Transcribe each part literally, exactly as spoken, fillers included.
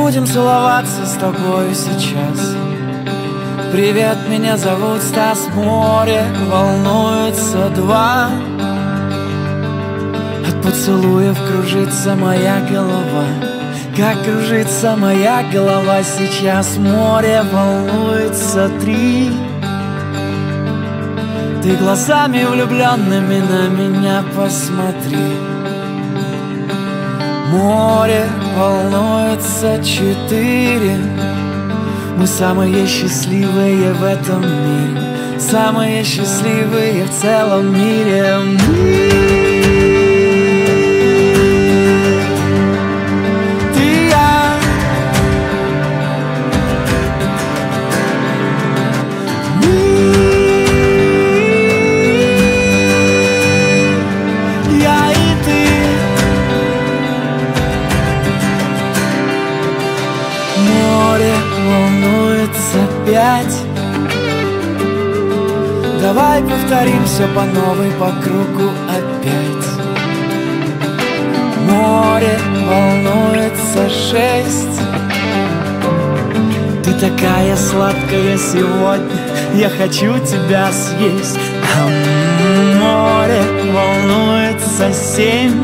будем целоваться с тобой сейчас. Привет, меня зовут Стас. Море волнуется два. От поцелуев кружится моя голова. Как кружится моя голова сейчас. Море волнуется три. Ты глазами влюбленными на меня посмотри. Море волнуется четыре. Мы самые счастливые в этом мире. Самые счастливые в целом мире. Ты и я. Мы. Я и ты. Море волнуется пять. Давай повторим все по новой, по кругу опять. Море волнуется шесть. Ты такая сладкая сегодня, я хочу тебя съесть. А море волнуется семь.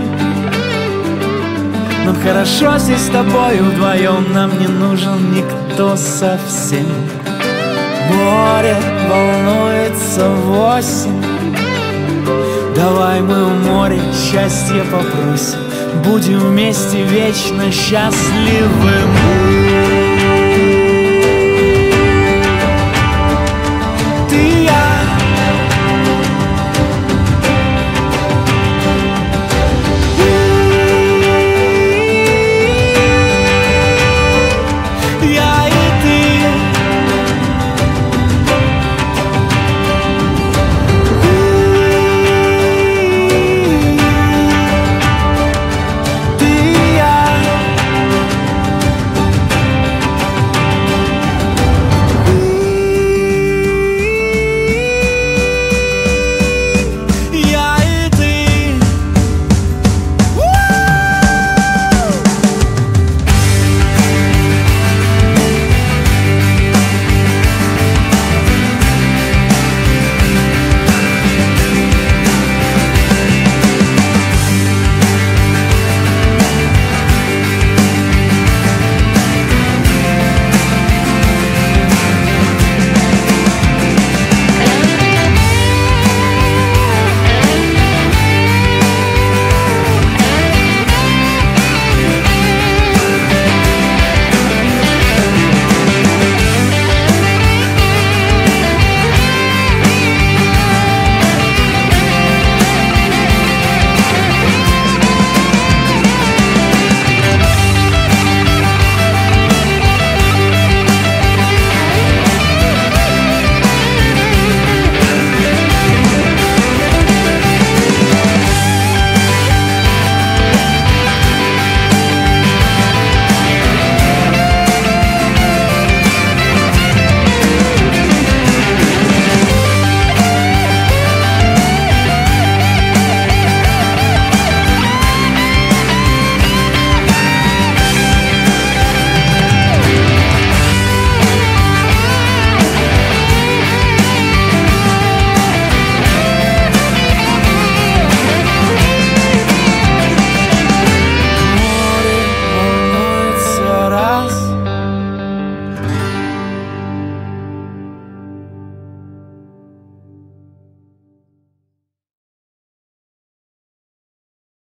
Нам хорошо здесь с тобой вдвоем, нам не нужен никто совсем. Море волнуется восемь. Давай мы у моря счастье попросим. Будем вместе вечно счастливы мы.